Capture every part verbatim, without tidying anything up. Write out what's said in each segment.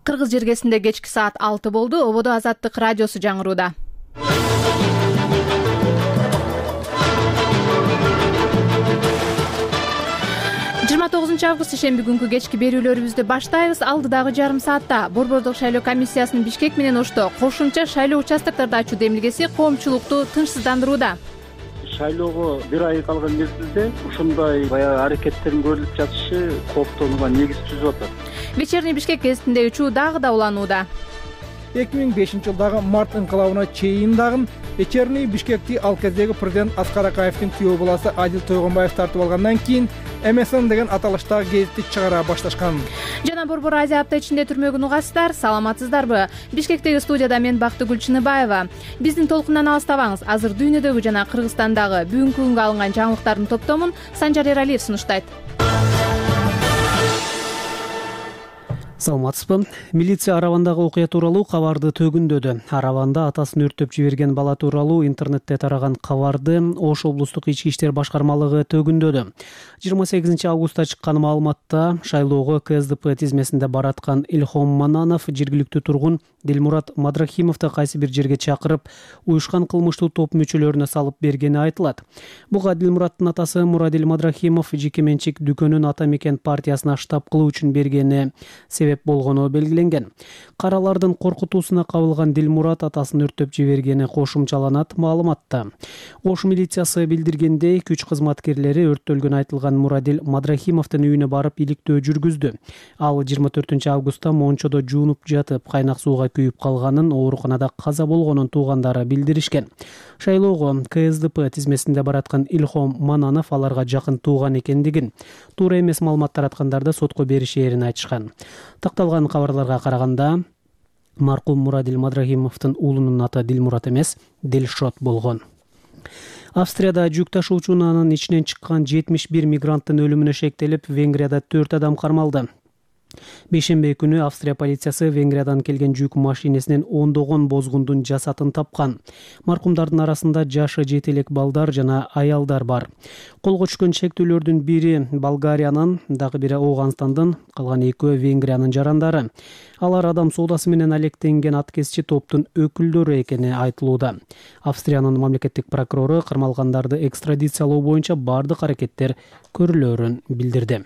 Кыргыз жергесинде кечки саат алты болду. Ободо Азаттык радиосу жаңырууда. жыйырма тогузунчу август ишемби күнкү кечки берүүлөрүбүздү баштайбыз. Алдыдагы жарым саатта Борбордук шайлоо комиссиясынын Бишкек менен Ошто кошумча шайлоо участокторду ачуу демилгеси коомчулукту тынчсыздандырууда. Шайлоого бир ай калган мезгилде ушундай баягы аракеттердин көрүлүп жатышы кооптонууга негиз түзүп атат. Вечерний Бишкек гезитинде учуу дагы да уланууда. эки миң бешинчи жылдагы март инкылабына чейин дагы Вечерний Бишкекти ал кездеги президент Аскар Акаевдин күйөө баласы Адил Тойгонбаев тартып алгандан кийин эм эс эн деген аталыштагы гезитти чыгара башташкан. Жана Борбор Азия апта ичинде түрмөгүн угасыздар. Саламатсыздарбы? Бишкектеги студияда мен Бактыгүл Чыныбаева. Биздин толкундан алыстабаңыз. Азыр дүйнөдөгү жана Кыргызстандагы бүгүнкү күнгө алынган жаңылыктардын топтомун Санжар Эралиев сунуштайт. Саламатсызбы? Милиция Аравандагы окуя тууралуу кабарды төгүндөдү. Араванда атасын өрттөп жиберген бала тууралуу интернетте тараган кабарды Ош облустук ички иштер башкармалыгы төгүндөдү. жыйырма сегизинчи августта чыккан маалыматта шайлоого ка эс дэ пэ тизмесинде бараткан Илхом Мананов жергиликтүү тургун Дилмурат Мадрахимовду кайсы бир жерге чакырып, уюшкан кылмыштуу топ мүчөлөрүнө салып бергени айтылат. Буга Дилмураттын атасы Мурадил Мадрахимов жеке менчик дүкөнүн Ата мекен партиясына штаб кылуу үчүн бергени себеп болгону белгиленген. Каралардын коркутуусуна кабылган Дилмурат атасын өрттөп жибергени кошумчаланат маалыматта. Ош милициясы билдиргендей, күч кызматкерлери өрттөлгөн айтылган Мурадил Мадрахимовдун үйүнө барып иликтөө жүргүздү. Ал жыйырма төртүнчү августта Мончодо жуунуп жатып, кайнак сууга күйүп калганын, ооруканада каза болгонун туугандары билдиришкен. Шайлоого ка эс дэ пэ тизмесинде бараткан Илхом Мананов аларга жакын тууган экендигин, туура эмес маалымат тараткандарды сотко беришээрин айтышкан. Такталган кабарларга караганда, маркум Мурадил Мадрахимовдун уулунун аты Дилмурат эмес, Дилшот болгон. Австрияда жүк ташуучунун ичинен чыккан жетимиш бир мигранттын өлүмүнө шектелип, Венгрияда төрт адам кармалды. Бейшембе күнү Австрия полициясы Венгриядан келген жүк машинесинен ондогон бозгундун жасатын тапкан. Маркумдардын арасында жашы жети элек балдар жана аялдар бар. Колго түшкөн шектүүлөрдүн бири Болгариянын, дагы бири Ооганстандын, калган экөө Венгриянын жарандары. Алар адам соодасы менен алектенген аткезчи топтун өкүлдөрү экени айтылууда. Австриянын мамлекеттик прокурору кармалгандарды экстрадициялоо боюнча бардык аракеттер көрүлөөрүн билдирди.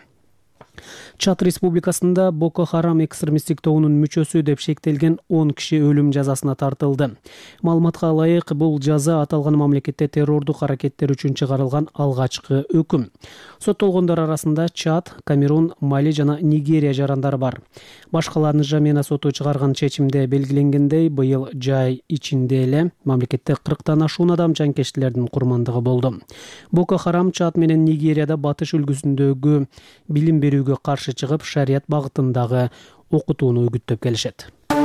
Чад республикасында Боко Харам экстремисттик тобунун мүчөсү деп шектелген он киши өлүм жазасына тартылды. Маалыматка ылайык, бул жаза аталган мамлекетте террордук аракеттер үчүн чыгарылган алгачкы өкүм. Соттолгондор арасында Чад, Камерун, Мали жана Нигерия жарандары бар. Башкаларынын Жамена соту чыгарган чечимде белгиленгендей, быйыл жай ичинде эле мамлекетте кырктан ашуун адам жанкечтилердин курмандыгы болду. Боко Харам Чад менен Нигерияда батыш үлгүсүндөгү билим берүүгө каршы чыгып, шарият багытындагы окутууну үгүттөп келишет.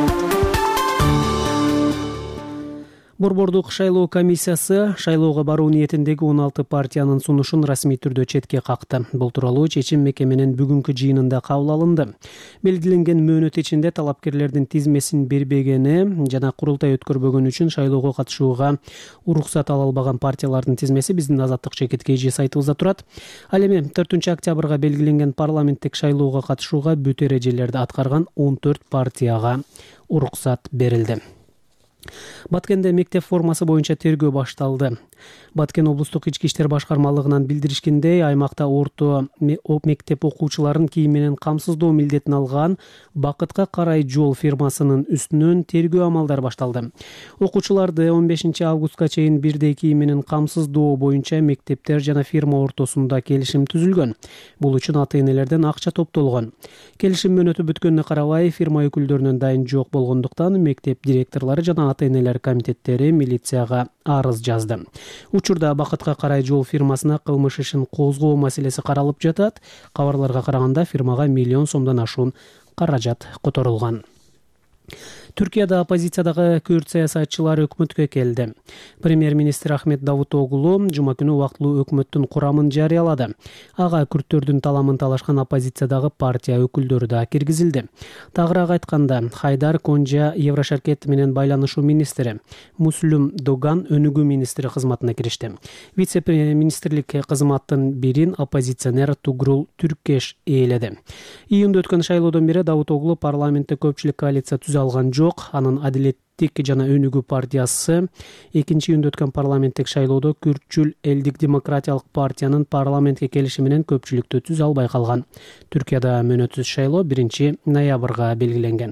Борбордук шайлоо комиссиясы шайлоого баруу ниетиндеги он алты партиянын сунушун расмий түрдө четке какты. Бул тууралуу чечим мекеменин бүгүнкү жыйынында кабыл алынды. Белгиленген мөөнөт ичинде талапкерлердин тизмесин бербегени жана курултай өткөрбөгөнү үчүн шайлоого катышууга уруксат ала албаган партиялардын тизмеси биздин Азаттык Чекит Кежи сайтыбызда турат. Ал эми төртүнчү октябрга белгиленген парламенттик шайлоого катышууга бүт эрежелерди аткарган он төрт партияга уруксат берилди. Баткенде мектеп формасы боюнча тергөө башталды. Баткен облустук ички иштер башкармалыгынан билдиришкендей, аймакта орто мектеп окуучуларын кийим менен камсыздоо милдетин алган Бакытка карай жол фирмасынын үстүнөн тергөө амалдары башталды. Окуучуларды он бешинчи августка чейин бирдей кийим менен камсыздоо боюнча мектептер жана фирма ортосунда келишим түзүлгөн. Бул үчүн ата-энелерден акча топтолгон. Келишим мөөнөтү бүткөнүнө карабай, фирма өкүлдөрүнөн дайын жок болгондуктан мектеп директорлору жана ата-энелер комитеттери милицияга арыз жазды. Учурда Бакытка карай жол фирмасына кылмыш ишин козгоо маселеси каралып жатат. Кабарларга караганда фирмага миллион сомдон ашуун каражат которулган. Түркияда оппозициядагы күрд саясатчылар өкмөткө келди. Премьер-министр Ахмет Давутоглу жума күнү убактылуу өкмөттүн курамын жарыялады. Ага күрдтөрдүн таламын талашкан оппозициядагы партия өкүлдөрү да киргизилди. Тагыраак айтканда, Хайдар Конжа Еврошаркет менен байланышуу министри, Муслюм Доган өнүгүү министри кызматына киришти. Вице-министрлик кызматтын бирин оппозиционер Тугрул Түркеш ээледи. Июнда өткөн шайлоодон бери Давутоглу парламентте көпчүлүк коалиция түзө алган жок. Анын Адилеттик жана өнүгүү партиясы экинчи июнда өткөн парламенттик шайлоодо Күртчүл элдик демократиялык партиянын парламентке келиши менен көпчүлүктү түзө албай калган. Түркияда мөөнөтсүз шайлоо биринчи ноябрга белгиленген.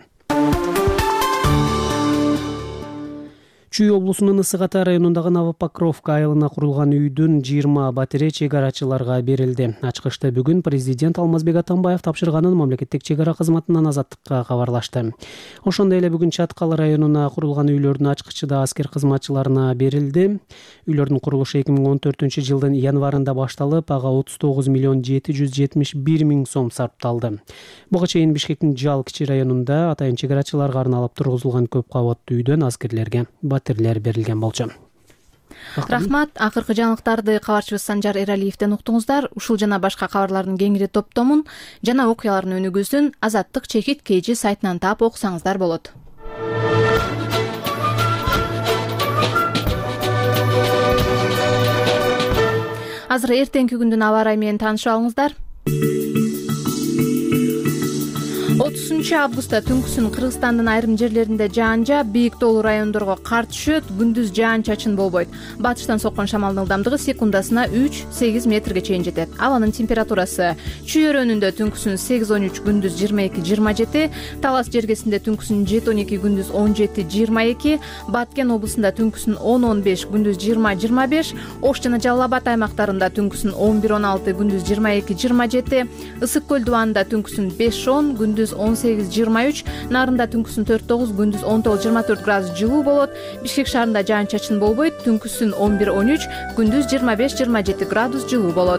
Чүй облусунун Ысык Ата районундагы Новопокровка айылына курулган үйдүн жыйырма батире чек арачыларга берилди. Ачкычта бүгүн президент Алмазбек Атамбаев тапшырганын мамлекеттик чек ара кызматынан Азаттыкка кабарлашты. Ошондой эле бүгүн Чаткал районуна курулган үйлөрдүн ачкычы да аскер кызматчыларына берилди. Үйлөрдүн курулушу эки миң он төртүнчү жылдын январында башталып, ага отуз тогуз миллион жети жүз жетимиш бир миң сом сарпталды. Буга чейин Бишкектин Жал кичи районунда атайын чек арачыларга арналып тургузулган көп кабаттуу үйдөн аскерлерге батирлер берилген болчу. Рахмат. Акыркы жаңылыктарды кабарчыбыз Санжар Эралиевден уктуңуздар. Ушул жана башка кабарлардын кеңири топтомун жана окуялардын өнүгүүсүн Азаттык чекит kg сайтынан таап окусаңыздар болот. Азыр эртеңки күндүн аба ырайы менен таанышып алыңыздар. отузунчу августта түнкүсүн Кыргызстандын айрым жерлеринде жаан жаап, бийик тоолуу райондорго кар түшөт, күндүз жаан-чачын болбойт. Батыштан соккон шамалдын ылдамдыгы секундасына үч сегиз метрге чейин жетет. Абанын температурасы Чүй өрөөнүндө түнкүсүн сегиз он үч, күндүз жыйырма эки жыйырма жети, Талас жергесинде түнкүсүн жети он эки, күндүз он жети жыйырма эки, Баткен облусунда түнкүсүн он он беш, күндүз жыйырма жыйырма беш, Ош жана Жалал Абад аймактарында түнкүсүн он бир он алты, күндүз жыйырма эки жыйырма жети, Ысык көл дубанында түнкүсүн беш он, күндүз он сегиз жыйырма үч, Нарында түнкүсүн төрт тогуз, күндүз он тогуз жыйырма төрт градус жылуу болот. Бишкек шаарында жаан-чачын болбойт, түнкүсүн он бир он үч, күндүз жыйырма беш жыйырма жети градус жылуу болот.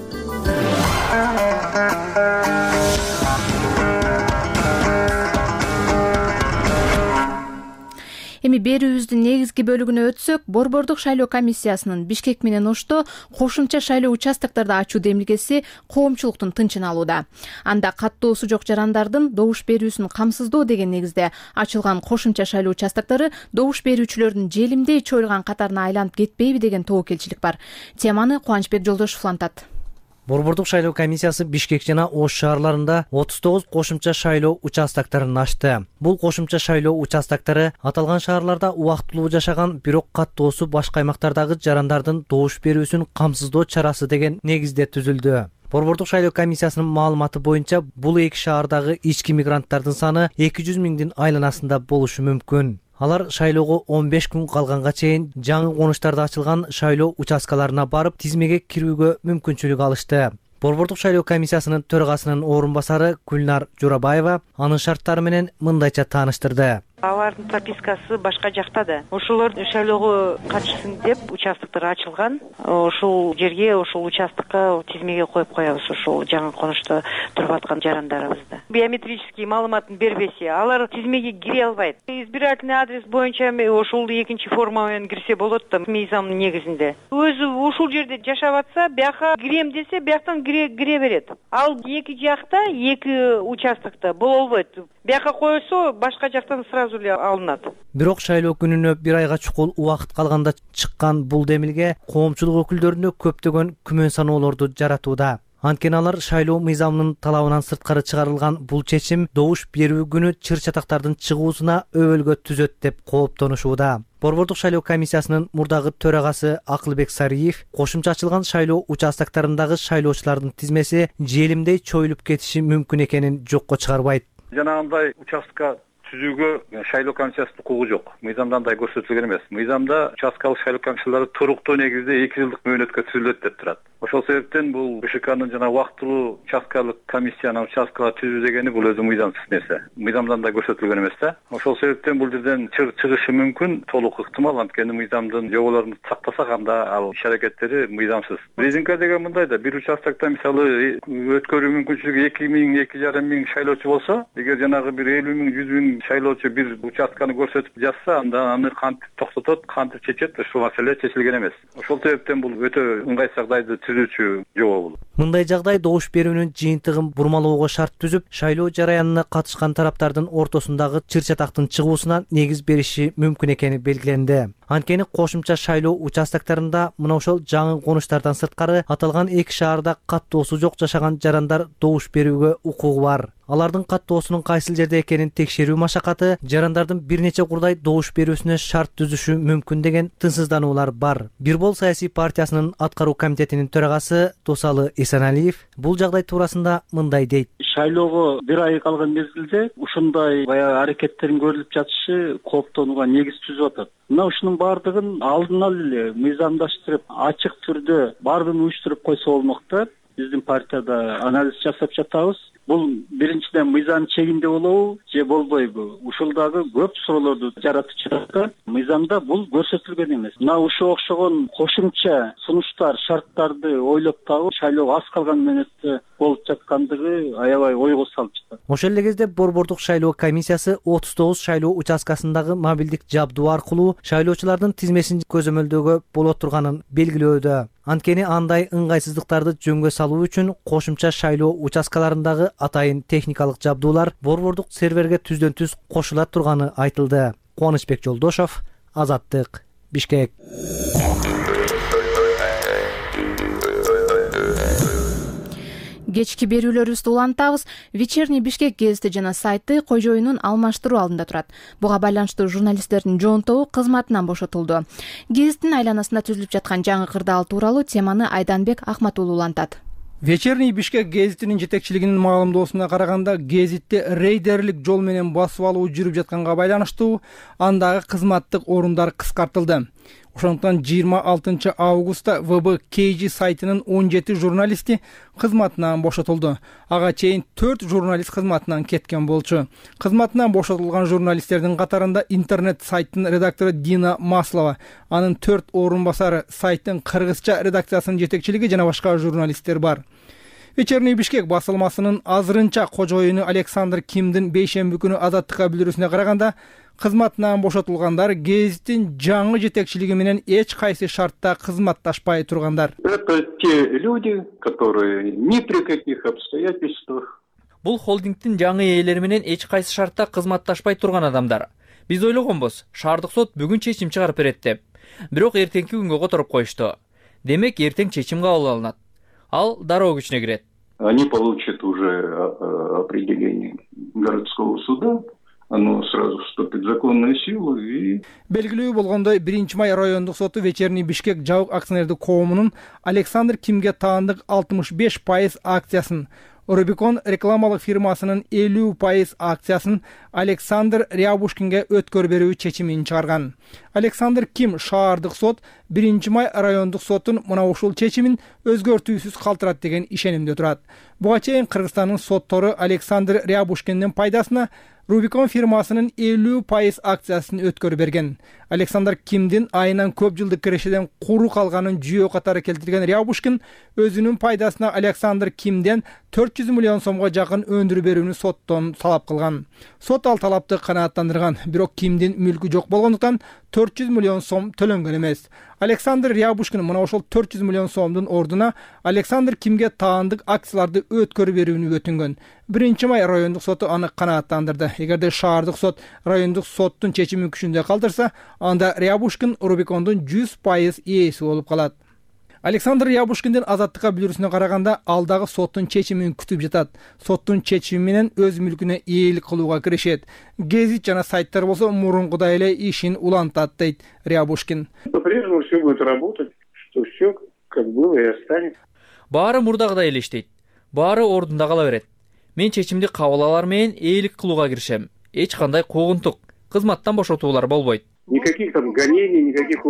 Эми берүүбүздүн негизги бөлүгүнө өтсөк, Борбордук шайлоо комиссиясынын Бишкек менен Ошто кошумча шайлоо участокторду ачуу демилгеси коомчулуктун тынчын алууда. Анда каттоосу жок жарандардын добуш берүүсүн камсыздоо деген негизде ачылган кошумча шайлоо участоктору добуш берүүчүлөрдүн желимдей чоюлган катарына айланып кетпейби деген тобокелчилик бар. Теманы Кубанычбек Жолдошев улантат. Борбордук шайлоо комиссиясы Бишкек жана Ош шаарларында отуз тогуз кошумча шайлоо участокторун ачты. Бул кошумча шайлоо участоктору аталган шаарларда убактылуу жашаган, бирок каттоосу башка аймактардагы жарандардын добуш берүүсүн камсыздоо чарасы деген негизде түзүлдү. Борбордук шайлоо комиссиясынын маалыматы боюнча, бул эки шаардагы ички мигранттардын саны эки жүз миңдин айланасында болушу мүмкүн. Алар шайлоого он беш күн калганга чейин жаңы конуштарда ачылган шайлоо участкаларына барып, тизмеге кирүүгө мүмкүнчүлүк алышты. Борбордук шайлоо комиссиясынын төрагасынын орун басары Гүлнар Журабаева анын шарттары менен мындайча тааныштырды. Алардын пропискасы башка жакта да. Ошолор шайлоого катышсын деп участоктор ачылган. Ошол жерге, ошол участокко тизмеге коюп коебуз, ошол жаңы конушта туруп аткан жарандарыбызды. Биометрический маалыматын бербесе, алар тизмеге кире албайт. Избирательный адрес боюнча ошол экинчи форма менен кирсе болот да, мыйзамдын негизинде. Өзү ошол жерде жашап атса, бияка кирем десе, бияктан кире берет. Ал эки жакта, эки участокто боло албайт. Бияка койсо, башка жактан сразу эле алынат. Бирок шайлоо күнүнө бир айга чукул убакыт калганда чыккан бул демилге коомчулук өкүлдөрүнө көптөгөн күмөн саноолорду жаратууда. Анткени алар шайлоо мыйзамынын талабынан сырткары чыгарылган бул чечим добуш берүү күнү чыр-чатактардын чыгуусуна өбөлгө түзөт деп кооптонушууда. Борбордук шайлоо комиссиясынын мурдагы төрагасы Акылбек Сариев кошумча ачылган шайлоо участокторундагы шайлоочулардын тизмеси желимдей чоюлуп кетиши мүмкүн экенин жокко чыгарбайт. Жанагындай участка түзүүгө шайлоо комиссиясынын укугу жок. Мыйзамда андай көрсөтүлгөн эмес. Мыйзамда участкалык шайлоо комиссиялары туруктуу негизде эки жылдык мөөнөткө түзүлөт деп турат. Ошол себептен бул БШКнын жана убактылуу участкалык комиссияны участкага түзүү дегени бул өзү мыйзамсыз нерсе. Мыйзамдан да көрсөтүлгөн эмес да. Ошол себептен бул жерден чыгышы мүмкүн, толук ыктымал, анткени мыйзамдын жоболорун сактасак анда ал иш аракеттери мыйзамсыз. Резинка деген мындай да, бир участокто мисалы өткөрүү мүмкүнчүлүгү эки миң, эки жарым миң шайлоочу болсо, эгер жанагы бир элүү миң, жүз миң шайлоочу бир участканы көрсөтүп жатса, анда аны кантип токтотот, кантип чечет, ушул маселе чечилген эмес. Ошол себептен бул өтө ыңгайсыз жагдайды түзүүчү жобо бул. Мындай жагдай добуш берүүнүн жыйынтыгын бурмалоого шарт түзүп, шайлоо жараянына катышкан тараптардын ортосундагы чыр-чатактын чыгуусуна негиз бериши мүмкүн экени белгиленди. Анткени кошумча шайлоо участоктарында мына ошол жаңы конуштардан сырткары аталган эки шаарда каттоосу жок жашаган жарандар добуш берүүгө укугу бар. Алардын каттоосунун кайсыл жерде экенин текшерүү машакаты жарандардын бир нече курдай добуш берүүсүнө шарт түзүшү мүмкүн деген тынсыздануулар бар. Бир бол саясий партиясынын аткаруу комитетинин төрагасы Тосалы Эсеналиев бул жагдай туурасында мындай дейт. Шайлоого бир ай калган мезгилде ушундай баягы аракеттердин көрүлүп жатышы кооптонууга негиз түзүп атат. Мына ушунун баардыгын алдын ала эле мыйзамдаштырып, ачык түрдө баардыгын уюштуруп койсо болмок да. Биздин партияда анализ жасап жатабыз. Бул биринчиден мыйзам чегинде болобу же болбойбу? Ушул дагы көп суроолорду жаратып жатат. Мыйзамда бул көрсөтүлгөн эмес. Мына ушуга окшогон кошумча сунуштар, шарттарды ойлоп табып, шайлоого аз калган мөөнөттө болуп жаткандыгы аябай ойго салып жатат. Ошол эле кезде Борбордук шайлоо комиссиясы отуз тогуз шайлоо участкасындагы мобилдик жабдуу аркылуу шайлоочулардын тизмесин көзөмөлдөөгө боло турганын белгилөөдө. Анткени андай ыңгайсыздыктарды жөнгө салуу үчүн кошумча шайлоо участкаларындагы атайын техникалык жабдуулар борбордук серверге түздөн түз кошула турганы айтылды. Кубанычбек Жолдошов, Азаттык, Бишкек. Кечки берүүлөрүбүздү улантабыз. Вечерний Бишкек гезити жана сайты кой-жоюнун алмаштыруу алдында турат. Буга байланыштуу журналисттердин жоон тобу кызматынан бошотулду. Гезиттин айланасында түзүлүп жаткан жаңы кырдаал тууралуу теманы Айданбек Ахматуулу улантат. Вечерний Бишкек гезитинин жетекчилигинин маалымдоосуна караганда, гезитте рейдерлик жол менен басып алуу жүрүп жатканга байланыштуу андагы кызматтык орундар кыскартылды. Ошондуктан жыйырма алтынчы августта вэ бэ кей жи сайтынын он жети журналисти кызматынан бошотулду. Ага чейин төрт журналист кызматынан кеткен болчу. Кызматынан бошотулган журналисттердин катарында интернет сайттын редактору Дина Маслова, анын төрт орун басары, сайттын кыргызча редакциясынын жетекчилиги жана башка журналисттер бар. Вечерний Бишкек басылмасынын азырынча кожоюну Александр Кимдин бейшемби күнү Азаттыкка билдирүүсүнө караганда, кызматынан бошотулгандар гезиттин жаңы жетекчилиги менен эч кайсы шартта кызматташпай тургандар. Это те люди, которые ни при каких обстоятельствах. Бул холдингдин жаңы ээлери менен эч кайсы шартта кызматташпай турган адамдар. Биз ойлогонбуз, шаардык сот бүгүн чечим чыгарып берет деп. Бирок эртеңки күнгө которуп коюшту. Демек эртең чечим кабыл алынат. Ал дароо күчүнө кирет. Они получат уже определение городского суда. Оно сразу вступит в законную силу и... Белгилүү болгондой, биринчи май райондук соту Вечерний Бишкек жабык акционердик коомунун Александр Кимге таандык алтымыш беш пайыз акциясын, Рубикон рекламалык фирмасынын элүү пайыз акциясын Александр Рябушкинге өткөр берүү чечимин чыгарган. Александр Ким шаардык сот биринчи май райондук соттун мына ушул чечимин өзгөртүүсүз калтырат деген ишенимде турат. Буга чейин Кыргызстандын соттору Александр Рябушкиндин пайдасына Рубикон фирмасынын элүү пайыз акциясын өткөрүп берген. Александр Кимдин айынан көп жылдык кирешеден куру калганын жүйө катары келтирген Рябушкин өзүнүн пайдасына Александр Кимден төрт жүз миллион сомго жакын өндүрүп берүүнү соттон талап кылган. Сот ал талапты канааттандырган, бирок Кимдин мүлкү жок болгондуктан төрт жүз миллион сом төлөнгөн эмес. Александр Рябушкин мына ошол төрт жүз миллион сомдун ордуна Александр Кимге таандык акцияларды өткөрүп берүүнү өтүнгөн. биринчи май райондук соту аны канааттандырды. Эгерде шаардык сот райондук соттун чечими күчүндө калтырса, анда Рябушкин Рубикондун жүз пайыз ээси болуп калат. Александр Рябушкиндин Азаттыкка билдирүүсүнө караганда, ал дагы соттун чечимин күтүп жатат. Соттун чечими менен өз мүлкүнө ээлик кылууга киришет. Гезит жана сайттар болсо мурункудай эле ишин улантат, дейт Рябушкин. По-прежнему все будет работать, что все как было и останется. Баары мурдагыдай эле иштейт. Баары ордунда кала берет. Мен чечимди кабыл алар менен ээлик кылууга киришем. Эч кандай куугунтук, кызматтан бошотуулар болбойт. Никаких там гонений, никаких...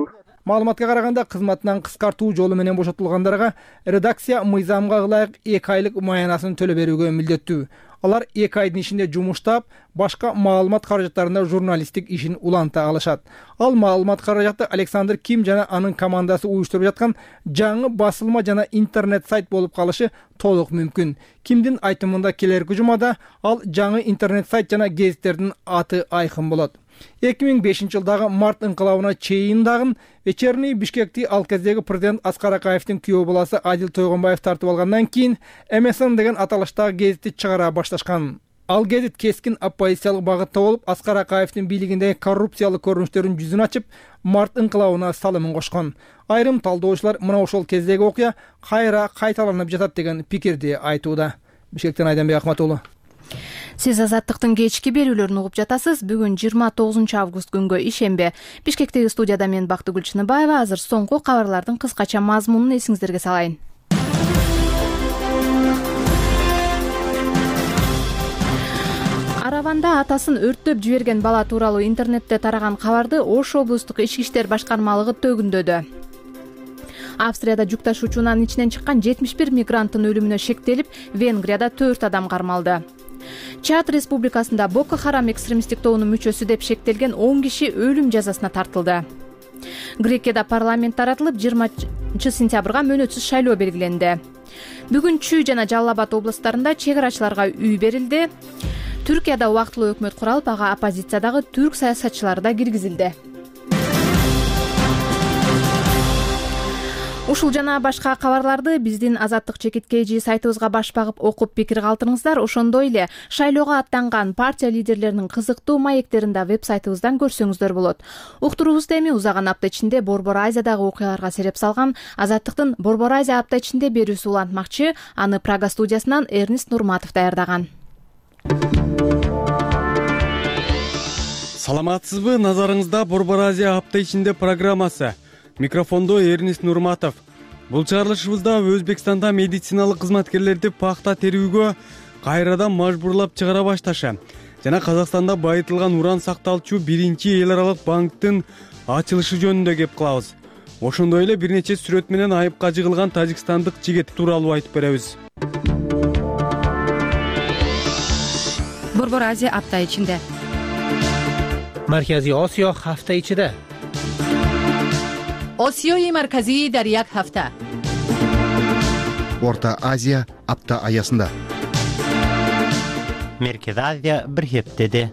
Маалыматка караганда кызматынан кыскартуу жолу менен бошотулгандарга редакция мыйзамга ылайык эки айлык маянасын төлөп берүүгө милдеттүү. Алар эки айдын ичинде жумуштап, башка маалымат каражаттарында журналисттик ишин уланта алышат. Ал маалымат каражаты Александр Ким жана анын командасы уюштуруп жаткан жаңы басылма жана интернет сайт болуп калышы толук мүмкүн. Кимдин айтымында келерки жумада ал жаңы интернет сайт жана гезиттердин аты айкын болот. эки миң бешинчи жылдагы март инкылабына чейин дагы вечерний Бишкекти ал кездеги президент Аскар Акаевдин күйөө баласы Адил Тойгонбаев тартып алгандан кийин эм эс эн деген аталыштагы гезитти чыгара башташкан. Ал гезит кескин оппозициялык багытта болуп, Аскар Акаевдин бийлигиндеги коррупциялык көрүнүштөрүн жүзүн ачып, март инкылабына салымын кошкон. Айрым талдоочулар мына ошол кездеги окуя кайра кайталанып жатат деген пикирди айтууда. Бишкектен Айданбек Акматуулу. Сиз Азаттыктын кечки берүүлөрүн угуп жатасыз. Бүгүн жыйырма тогузунчу август күнгө ишембе. Бишкектеги студияда мен Бактыгүл Чыныбаева. Азыр соңку кабарлардын кыскача мазмунун эсиңиздерге салайын. Араванда атасын өрттөп жиберген бала тууралуу интернетте тараган кабарды Ош облустук ички иштер башкармалыгы төгүндөдү. Австрияда жүк ташуучунун ичинен чыккан жетимиш бир мигранттын өлүмүнө шектелип, Венгрияда төрт адам кармалды. Чад республикасында Боко Харам экстремисттик тобунун мүчөсү деп шектелген он киши өлүм жазасына тартылды. Грекияда парламент таратылып, жыйырманчы сентябрга мөөнөтсүз шайлоо белгиленди. Бүгүн Чүй жана Жалал Абад областарында чек арачыларга үй берилди. Түркияда убактылуу өкмөт куралып, ага оппозициядагы түрк саясатчылары да киргизилди. Ушул жана башка кабарларды биздин Азаттык чекит кей жи сайтыбызга баш багып окуп пикир калтырыңыздар. Ошондой эле шайлоого аттанган партия лидерлеринин кызыктуу маектерин да веб-сайтыбыздан көрсөңүздөр болот. Уктуруубузда эми узаган апта ичинде Борбор Азиядагы окуяларга сереп салган Азаттыктын Борбор Азия апта ичинде берүүсү улантмакчы. Аны Прага студиясынан Эрнист Нурматов даярдаган. Саламатсызбы? Назарыңызда Борбор Азия апта ичинде программасы. Микрофондо Эрнист Нурматов. Бул чыгарылышыбызда Өзбекстанда медициналык кызматкерлерди пахта терүүгө кайрадан мажбурлап чыгара башташы жана Казакстанда байытылган уран сакталчу биринчи эл аралык банктын ачылышы жөнүндө кеп кылабыз. Ошондой эле бир нече сүрөт менен айыпка жыгылган тажикстандык жигит тууралуу айтып беребиз. Борбор Азия апта ичинде. Маркази Осиё ҳафта ичида. Осиёи марказӣ дар як ҳафта. Орта Азия апта аясында. Меркез Азия бир хептеде.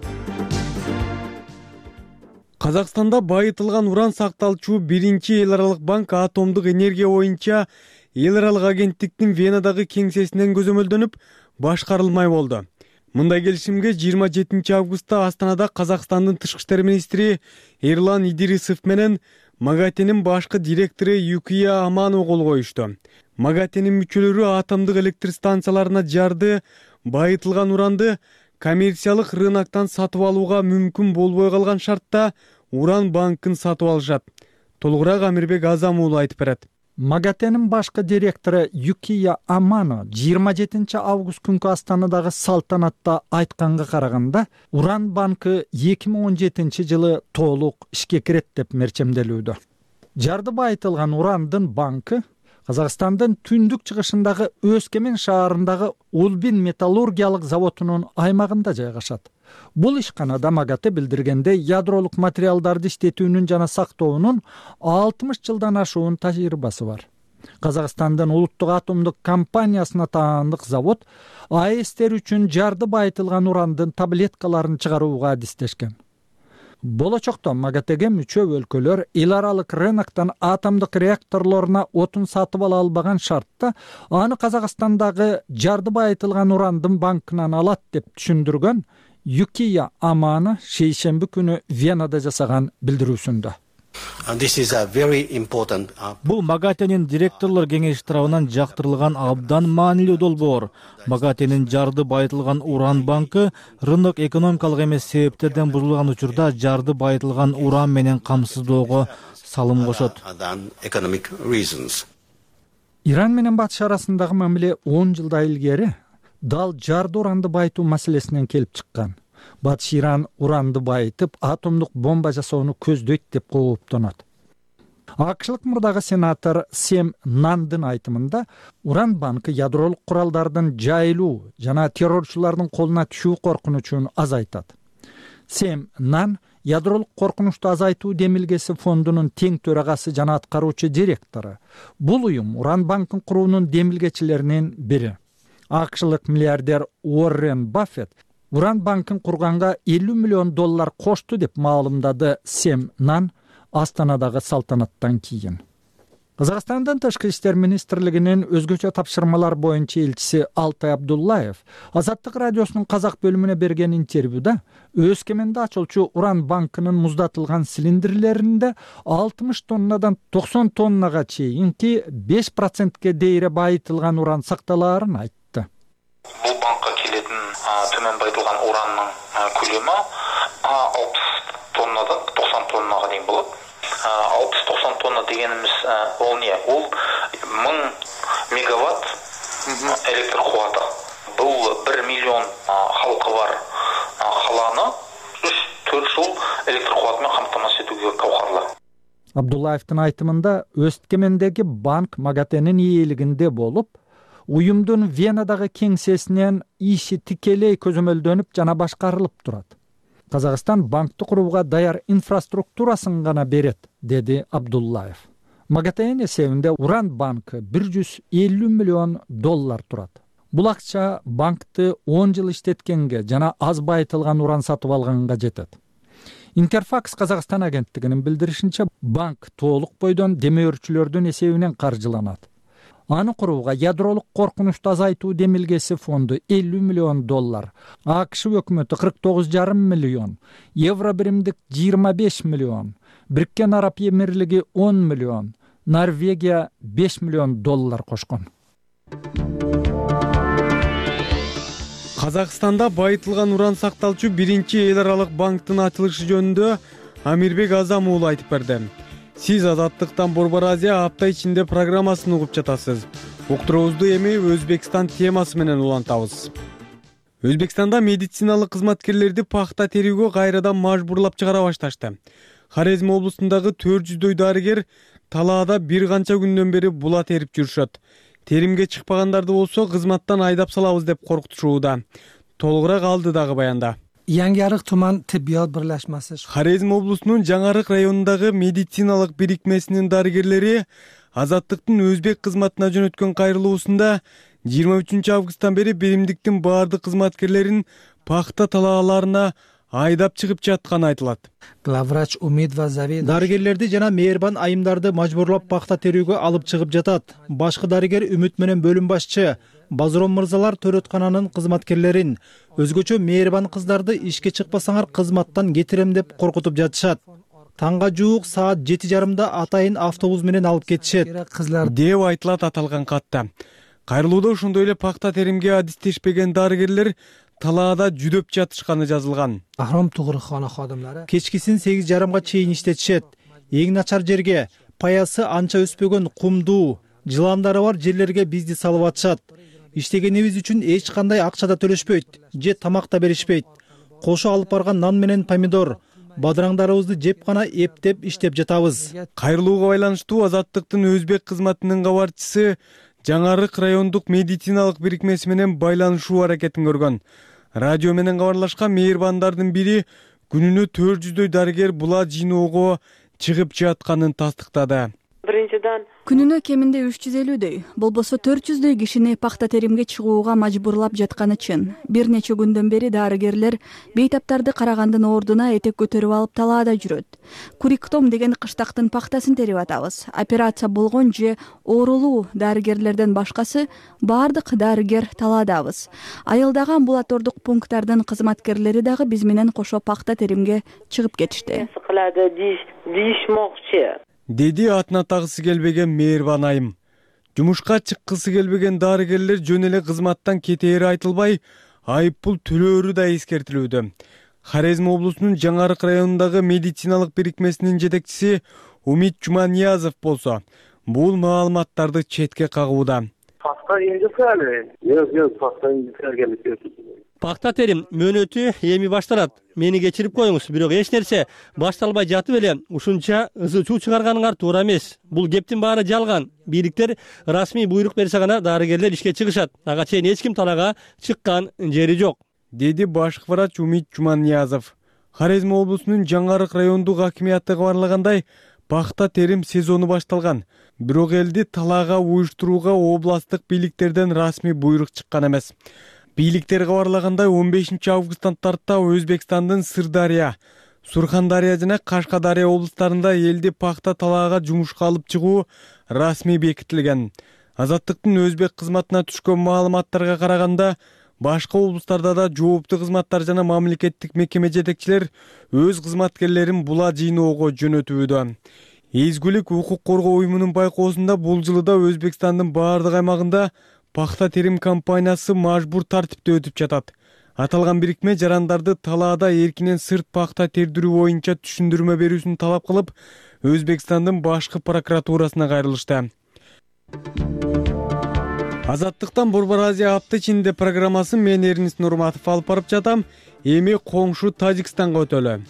Казакстанда байытылган уран сакталчу биринчи эл аралык банк атомдук энергия боюнча эл аралык агенттиктин Венадагы кеңсесинен көзөмөлдөнүп башкарылмай болду. Мындай келишимге жыйырма жетинчи августта Астанада Казакстандын тышкы иштер министри Эрлан Идирисов менен МАГАТЭнин башкы директору Юкия Аманова кол коюшту. МАГАТЭнин мүчөлөрү атомдук электр станцияларына жарды байытылган уранды коммерциялык рыноктон сатып алууга мүмкүн болбой калган шартта уран банкын сатып алышат. Толугураак Амирбек Азам уулу айтып берет. МАГАТЭнин башкы директору Юкия Амано жыйырма жетинчи август күнкү Астанадагы салтанатта айтканга караганда, уран банкы эки миң он жетинчи жылы толук ишке кирет деп мерчемделүүдө. Жарды байытылган урандын банкы Казакстандын түндүк чыгышындагы Өскемен шаарындагы Улбин металлургиялык заводунун аймагында жайгашат. Бул ишканада МАГАТЭ билдиргенде ядролук материалдарды иштетүүнүн жана сактоонун алтымыш жылдан ашуун тажрыйбасы бар. Казакстандын улуттук атомдук компаниясына таандык завод АЭСтер үчүн жарды байытылган урандын таблеткаларын чыгарууга адистешкен. Болочокто МАГАТЭге мүчө өлкөлөр эл аралык рыноктон атомдук реакторлоруна отун сатып ала албаган шартта аны Казакстандагы жарды байытылган урандын банкынан алат деп түшүндүргөн Юкия Амано шейшемби күнү Венада жасаган билдирүүсүндө. Бул МАГАТЭнин директорлор кеңеши тарабынан жактырылган абдан маанилүү долбоор. МАГАТЭнин жарды байытылган уран банкы рынок экономикалык эмес себептерден бузулган учурда жарды байытылган уран менен камсыздоого салым кошот. Иран менен Батыш арасындагы мамиле он жылдай илгери дал жарды уранды байытуу маселесинен келип чыккан. Батыш Иран уранды байытып, атомдук бомба жасоону көздөйт деп кооптонот. акшылык мурдагы сенатор Сэм Нандын айтымында Уран банкы ядролук куралдардын жайылуу жана террорчулардын колуна түшүү коркунучун азайтат. Сэм Нан ядролук коркунучту азайтуу демилгеси фондунун тең төрагасы жана аткаруучу директору. Бул уюм Уран банкын куруунун демилгечилеринин бири. Акшылык миллиардер Уоррен Баффет Уран банкын курганга элүү миллион доллар кошту деп маалымдады Сэм Нан Астанадагы салтанаттан кийин. Казакстандын Тышкы иштер министрлигинин өзгөчө тапшырмалар боюнча элчиси Алтай Абдуллаев Азаттык радиосунун казак бөлүмүнө берген интервьюда Өскеменде ачылчу Уран банкынын муздатылган цилиндрлеринде алтымыш тоннадан токсон тоннага чейинки беш процентке дейре байытылган уран сакталаарын айтты. Бул банкка келетін төмен байытылган уранның көлөмү алпыс тоннадан токсон тоннага дейин болот. алпыс токсон тонна дегенimiz ол не? Ол мың мегаватт электр кубаты. Бұл бір миллион халкы бар қаланы үч төрт жыл электр кубатымен камтамасыз етуге каукарлы. Абдуллаевдин айтымында Өскемендеги банк Магатенин ээлигинде болуп, уюмдун Венадагы кеңсесинен иши тикелей көзөмөлдөнүп жана башкарылып турат. Казакстан банкты курууга даяр инфраструктурасын гана берет, деди Абдуллаев. Магатен эсебинде Уран банкы бир жүз элүү миллион доллар турат. Бул акча банкты он жыл иштеткенге жана аз байытылган уран сатып алганга жетет. Интерфакс Казакстан агенттигинин билдиришинче, банк толук бойдон демөөрчүлөрдүн эсебинен каржыланат. Аны курууга ядролук коркунучту азайтуу демилгеси фонду элүү миллион доллар, АКШ өкмөтү кырк тогуз жарым миллион, евро биримдик жыйырма беш миллион, Бириккен Араб Эмирлиги он миллион, Норвегия беш миллион доллар кошкон. Казакстанда байытылган уран сакталчу биринчи эл аралык банктын ачылышы жөнүндө Амирбек Азам уулу айтып берди. Сиз Азаттыктан Борбор Азия апта ичинде программасын угуп жатасыз. Уктуруубузду эми Өзбекстан темасы менен улантабыз. Өзбекстанда медициналык кызматкерлерди пахта терүүгө кайрадан мажбурлап чыгара башташты. Хорезм облусундагы төрт жүздөй дарыгер талаада бир канча күндөн бери була терип жүрүшөт. Теримге чыкпагандарды болсо кызматтан айдап салабыз деп коркутушууда. Толугураак алды дагы баянда. Yangiariq tuman tibbiyot birlashmasi Хорезм облусунун Жаңарык районундагы медициналык бирикмесинин дарыгерлери Азаттыктын өзбек кызматына жөнөткөн кайрылуусунда жыйырма үчүнчү августтан бери биримдиктин баардык кызматкерлерин пахта талааларына айдап чыгып жатканы айтылат. Главврач Умид ва Завид дарыгерлерди жана мээрбан айымдарды мажбурлап пахта терүүгө алып чыгып жатат. Башкы дарыгер Үмүт менен бөлүм башчы Базрон мырзалар төрөткананын кызматкерлерин, өзгөчө мээрбан кыздарды ишке чыкпасаңар кызматтан кетирем деп коркутуп жатышат. Таңга жуук саат жети жарымда атайын автобус менен алып кетишет деп айтылат аталган катта. Кайрылууда ошондой эле пахта теримге адистешпеген дарыгерлер талаада жүдөп жатышканы жазылган. Ахром тугурухана кадымдары кечкисин сегиз жарымга чейин иштетишет. Эң начар жерге, паясы анча өспөгөн кумдуу, жыландары бар жерлерге бизди салып атышат. Иштегенибиз үчүн эч кандай акча да төлөшпөйт, же тамак да беришпейт. Кошо алып барган нан менен помидор, бадыраңдарыбызды жеп гана эптеп иштеп жатабыз. Кайрылууга байланыштуу Азаттыктын өзбек кызматынын кабарчысы Жаңарык райондук медициналык бирикмеси менен байланышуу аракетин көргөн. Радио менен кабарлашкан мээрбандардын бири күнүнө төрт жүздөй дарыгер була жыйноого чыгып жатканын тастыктады. Күнүнө кеминде үч жүз элүүдөй, болбосо төрт жүздөй кишини пахта теримге чыгууга мажбурлап жатканы чын. Бир нече күндөн бери дарыгерлер бейтаптарды карагандын ордуна этек көтөрүп алып талаада жүрөт. Куриктом деген кыштактын пахтасын терип атабыз. Операция болгон же оорулуу дарыгерлерден башкасы бардык дарыгер талаадабыз. Айылдагы амбулатордук пункттардын кызматкерлери дагы биз менен кошо пахта теримге чыгып кетишти. Деди атына тагысы келбеген мээрбан айым. Жумушка чыккысы келбеген дарыгерлер жөн эле кызматтан кетери айтылбай, айыппул төлөөрү да эскертилүүдө. Хорезм облусунун Жаңарык районундагы медициналык бирикмесинин жетекчиси Умид Жуманиязов болсо, бул маалыматтарды четке кагууда. Пакта терим мөөнөтү эми башталат. Мени кечирип коюңуз, бирок эч нерсе башталбай жатып эле ушунча ызы чуу чыгарганыңар туура эмес. Бул кептин баары жалган. Бийликтер расмий буйрук берсе гана дарыгерлер ишке чыгышат. Ага чейин эч ким талаага чыккан жери жок, деди башкы врач Умит Жуманиязов. Хорезм облусунун Жаңы Арык райондук акимияты кабарлагандай, пакта терим сезону башталган. Бирок элди талаага уюштурууга областтык бийликтерден расмий буйрук чыккан эмес. Бийликтер кабарлагандай он бешинчи августтан тарта Өзбекстандын Сырдария, Сурхандария жана Кашкадария облустарында элди пакта талаага жумушка алып чыгуу расмий бекитилген. Азаттыктын Өзбек кызматына түшкөн маалыматтарга караганда, башка облустарда да жооптуу кызматтар жана мамлекеттик мекеме жетекчилер өз кызматкерлерин була жыйноого жөнөтүүдө. Эзгүлүк укук коргоо уюмунун байкоосунда бул жылы да Өзбекстандын баардык аймагында пакта терим компаниясы мажбур тартипте өтүп жатат. Аталган бирикме жарандарды талаада эркинен сырт пакта тердирүү боюнча түшүндүрмө берүүсүн талап кылып, Өзбекстандын башкы прокуратурасына кайрылышты. Азаттыктан Борбор Азия апта ичинде программасын мен Эрнис Нурматов алып барып жатам. Эми коңшу Тажикстанга өтөлү.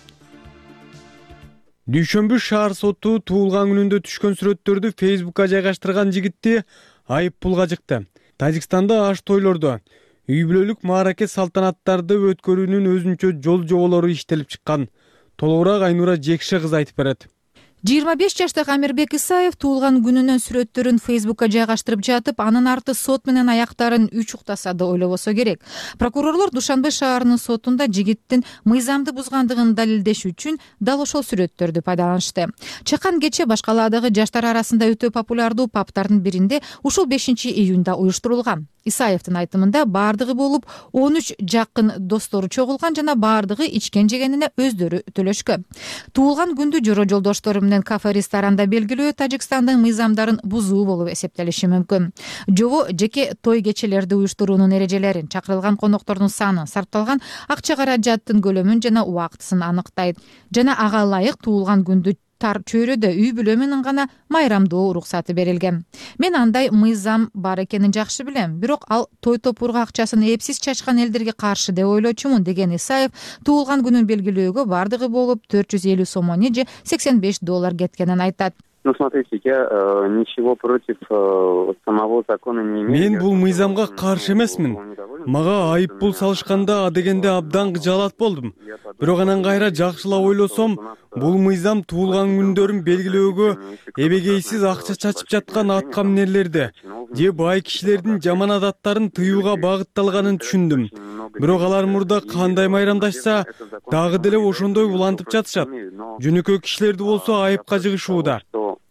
Дүйшөмбү шаар соту туулган күнүндө түшкөн сүрөттөрдү Фейсбукка жайгаштырган жигитти айып пулга жыкты. Тажикстанда аш тойлордо үй бүлөлүк маараке салтанаттарды өткөрүүнүн өзүнчө жол жоболору иштелип чыккан. Толугураак Айнура Жекше кыз айтып берет. жыйырма беш жаштагы Амирбек Исаев туулган күнүнүн сүрөттөрүн Фейсбукка жайгаштырып жатып, анын арты сот менен аяктарын үч уктаса да ойлобосо керек. Прокурорлор Душанбе шаарынын сотунда жигиттин мыйзамды бузгандыгын далилдеш үчүн дал ошол сүрөттөрдү пайдаланышты. Чакан кече башкаладагы жаштар арасында өтө популярдуу пабтардын биринде ушул бешинчи июнда уюштурулган. Исаевдин айтымында баардыгы болуп он үч жакын достору чогулган жана баардыгы ичкен жегенине өздөрү төлөшкөн. Туулган күндү жоро жолдоштору менен кафе-ресторанда белгилөө Тажикстандын мыйзамдарын бузуу болуп эсептелиши мүмкүн. Жобо жеке той кечелерди уюштуруунун эрежелерин, чакырылган коноктордун санын, сарпталган акча каражаттын көлөмүн жана убактысын аныктайт. Жана ага ылайык туулган күндү тар чөйрөдө үй бүлө менен гана майрамдоо уруксаты берилген. Мен андай мыйзам бар экенин жакшы билем, бирок ал той топурга акчасын эпсиз чачкан элдерге каршы деп ойлочумун, деген Исаев туулган күнүн белгилөөгө бардыгы болуп төрт жүз элүү сомони же сексен беш доллар кеткенин айтат. Ну, смотрите, я э, ничего против э, самого закона не имею. Мен бул мыйзамга каршы эмесмин. Мага айып пул салышканда адегенде абдан кыжаалат болдум. Бирок анан кайра жакшылап ойлосом, бул мыйзам туулган күндөрүн белгилөөгө эбегейсиз акча чачып жаткан аткаминерлерди же бай кишилердин жаман адаттарын тыюуга багытталганын түшүндүм. Бирок алар мурда кандай майрамдашса, дагы деле ошондой улантып жатышат. Жөнөкөй кишилерди болсо айыпка жыгышууда.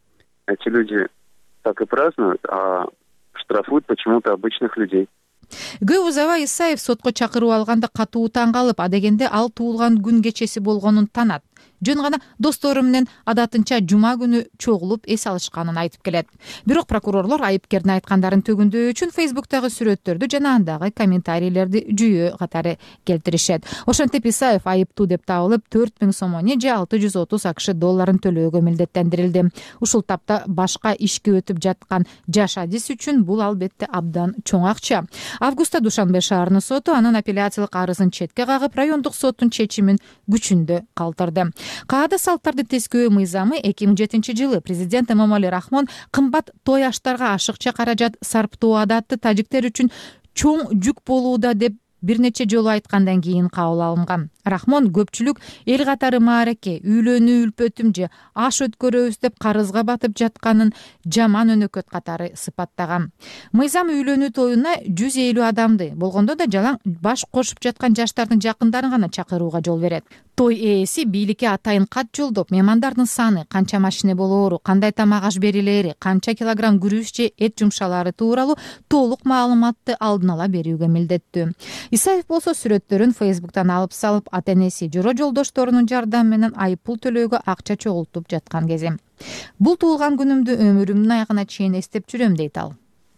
Эти люди так и празднуют, а штрафуют почему-то обычных людей. Көп узабай Исаев сотко чакыруу алганда катуу таң калып, адегенде ал туулган күн кечеси болгонун танат. Жөн гана достору менен адатынча жума күнү чогулуп эс алышканын айтып келет. Бирок прокурорлор айыпкердин айткандарын төгүндөө үчүн Фейсбуктагы сүрөттөрдү жана андагы комментарийлерди жүйө катары келтиришет. Ошентип Исаев айыптуу деп табылып төрт миң сомони же алты жүз отуз акш долларын төлөөгө милдеттендирилди. Ушул тапта башка ишке өтүп жаткан жаш адис үчүн бул албетте абдан чоң акча. Августта Душанбе шаарынын соту анын апелляциялык арызын четке кагып, райондук соттун чечимин күчүндө калтырды. Каада салттарды тескөө мыйзамы эки миң жетинчи жылы президент Эмомали Рахмон кымбат той аштарга ашыкча каражат сарптоо адатты тажиктер үчүн чоң жүк болууда деп бир нече жолу айткандан кийин кабыл алынган. Рахмон көпчүлүк эл катары маараке, үйлөнүү үлпөтүм же аш өткөрөбүз деп карызга батып жатканын жаман өнөкөт катары сыпаттаган. Мыйзам үйлөнүү тоюна жүз элүү адамды, болгондо да жалаң баш кошуп жаткан жаштардын жакындарын гана чакырууга жол берет. Той ээси бийликке атайын кат жолдоп, меймандардын саны, канча машина болоору, кандай тамак аш берилери, канча килограмм күрүч же эт жумшалары тууралуу толук маалыматты алдын ала берүүгө милдеттүү. Исаев болсо сүрөттөрүн Фейсбуктан алып салып, ата-энеси, жоро жолдошторунун жардамы менен айыппул төлөөгө акча чогултуп жаткан кези. Бул туулган күнүмдү өмүрүмдүн аягына чейин эстеп жүрөм дейт ал.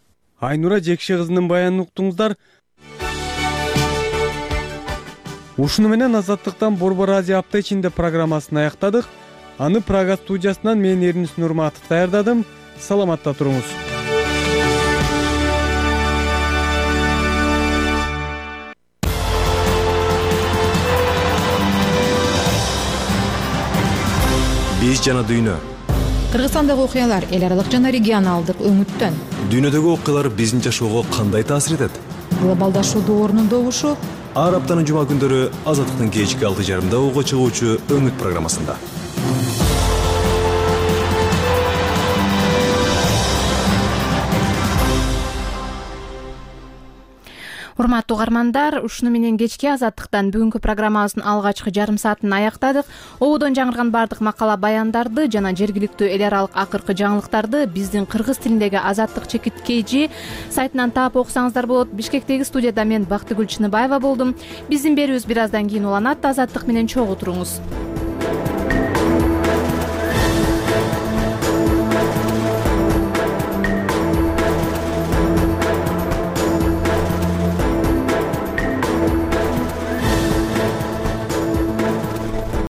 Айнура Жекше кызынын баянын уктуңуздар. Ушуну менен Азаттыктан Борбор Азия апта ичинде программасын аяктадык. Аны Прага студиясынан мен Эрнис Нурматов даярдадым. Саламатта туруңуз. биз жана дүйнө. Кыргызстандагы окуялар эл аралык жана регионалдык өңүттөн. Дүйнөдөгү окуялар биздин жашоого кандай таасир этет? Глобалдашуу доорунун добушу ар аптанын жума күндөрү Азаттыктын кечки алты жарымда угуга чыгуучу өңүт программасында. Урматтуу угармандар, ушуну менен кечки Азаттыктан бүгүнкү программабыздын алгачкы жарым саатын аяктадык. Ободон жаңырган бардык макала баяндарды жана жергиликтүү эл аралык акыркы жаңылыктарды биздин кыргыз тилиндеги Азаттык чекит kg сайтынан таап окусаңыздар болот. Бишкектеги студияда мен Бактыгүл Чыныбаева болдум. Биздин берүүбүз бир аздан кийин уланат. Азаттык менен чогуу туруңуз.